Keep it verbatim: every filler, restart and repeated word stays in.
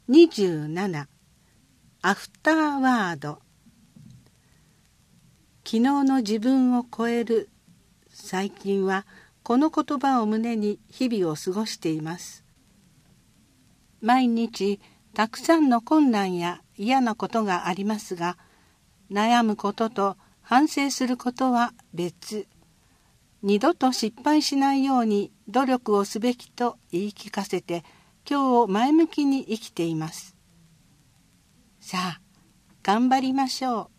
にじゅうななアフターワード。昨日の自分を超える。最近はこの言葉を胸に日々を過ごしています。毎日たくさんの困難や嫌なことがありますが、悩むことと反省することは別。二度と失敗しないように努力をすべきと言い聞かせて、今日を前向きに生きています。さあ、頑張りましょう。